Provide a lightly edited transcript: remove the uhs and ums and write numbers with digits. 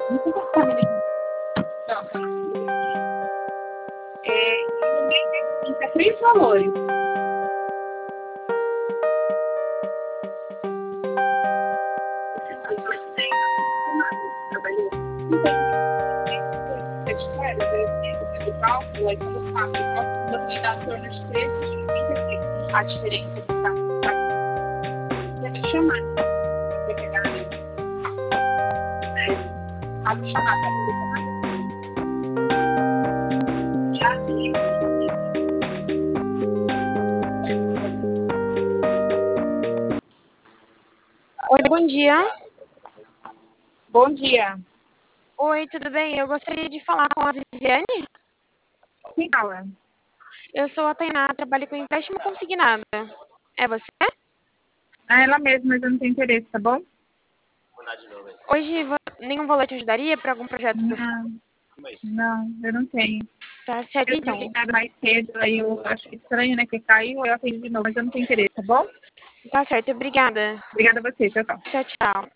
Não sei se tá me ligando. Não. No meio desse link há 3 valores. Trabalhou. De férias, eu fiz o cálculo, aí quando eu faço o cálculo, eu vou dar em torno de 13,36. A diferença que tá deve chamar. Vai pegar, sabe chamar, tá já vi. Oi, bom dia. Bom dia. Oi, tudo bem? Eu gostaria de falar com a Viviane. Quem fala? Eu sou a Tainá, trabalho com empréstimo consignado. É você? Ah, ela mesma, mas eu não tenho interesse, tá bom? Hoje nenhum valor te ajudaria para algum projeto do... Não, não, eu não tenho. Tá certo, Eu tinha então. ligado mais cedo, aí eu achei estranho, né, que caiu, eu atendi de novo, mas eu não tenho interesse, tá bom? Tá certo, obrigada. Obrigada a você, tchau, tchau. Tchau, tchau.